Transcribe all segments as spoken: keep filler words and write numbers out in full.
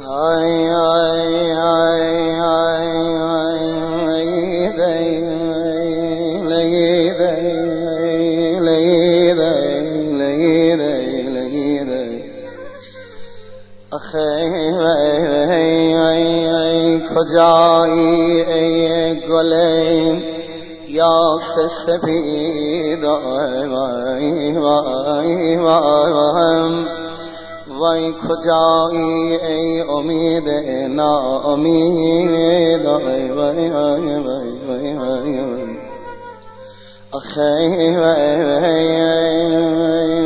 ay ay ay ay کجایی ای گل یاس سپید وای وای وای وای کجایی ای امید ناامید وای وای وای وای وای آخی وای وای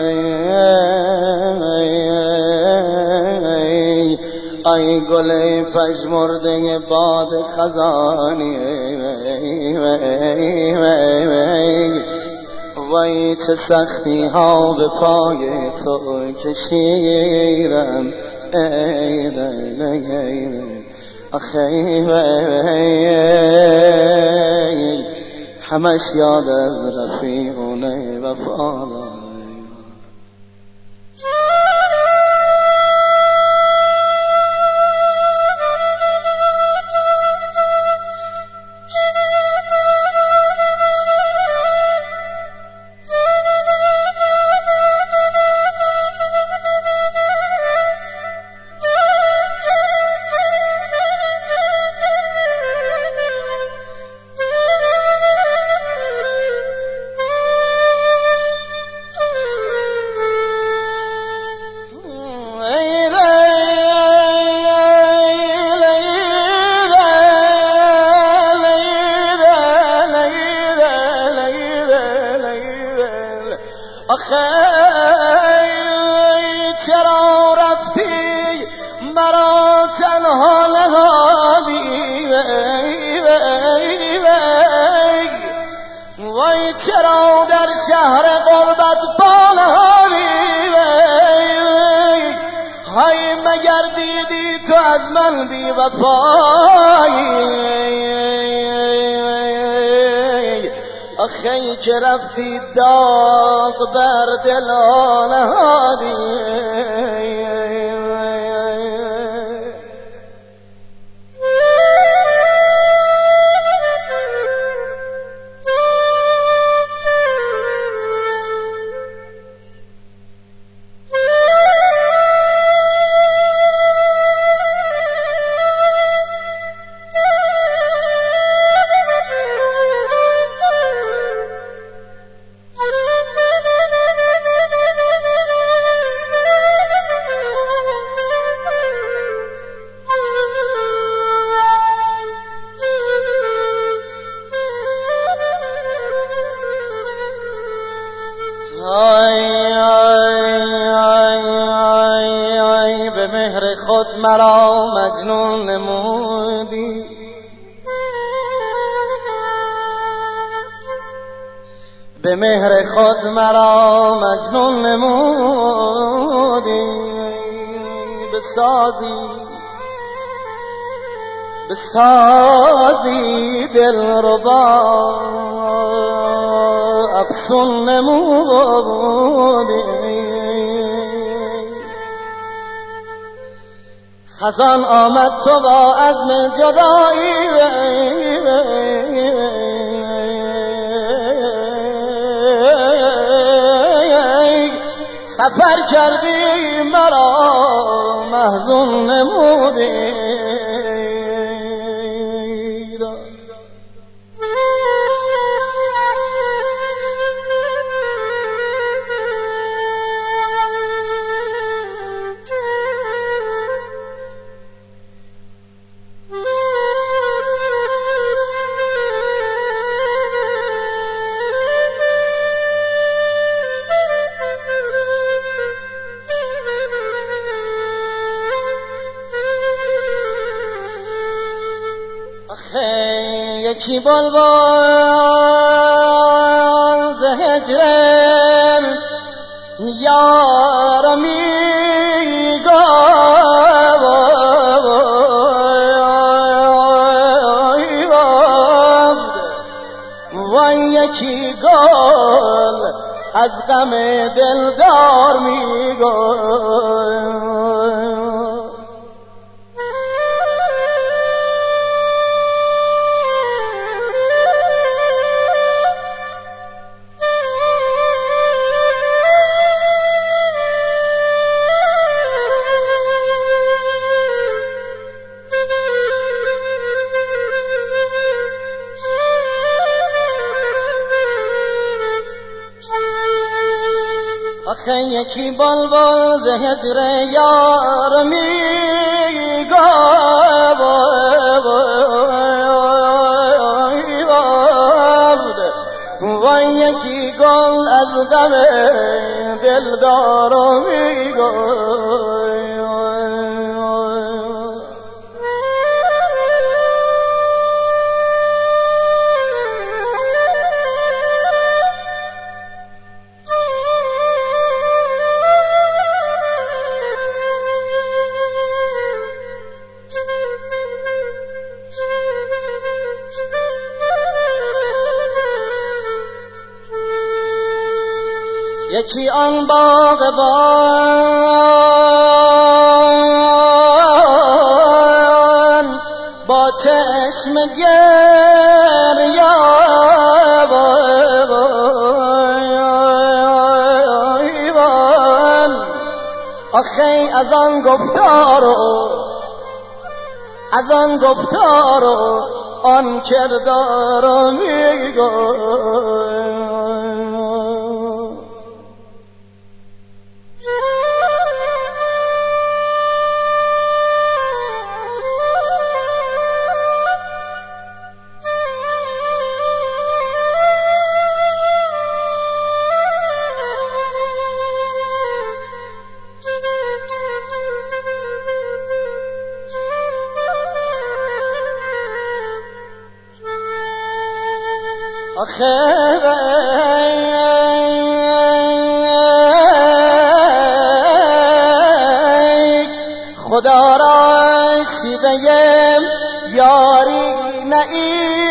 ای گل پژمرده باد خزانی وای وای وای وای چه سختی ها به پای تو کشیدم ای دل ای دل آخی وای همش یاد از رفیقونه وفادار چرا رفتی مرا تنها نهادی وای وای وای چرا در شهر غربت پا نهادی وای های مگر دیدی تو از من بی وفایی آخی که رفتی داغ بر دل نهادی به مهر خود مرا مجنون نمودی به مهر خود مرا مجنون نمودی به سازی به سازی دلربا افسون نمودی خزان آمد تو با عزم جدایی سفر کردی مرا محزون نمودی یکی بلبل ز هجرم یار میگفت وای یکی گل از غم دلدار میگفت یکی بلبل ز هجر یار میگفت وای یکی گل از غم دلدار میگفت یکی آن باغبان با چشم گریان آخی از آن گفتار و از آن گفتار و آن کردار میگوی آخه خدا را شیوه یاری نئی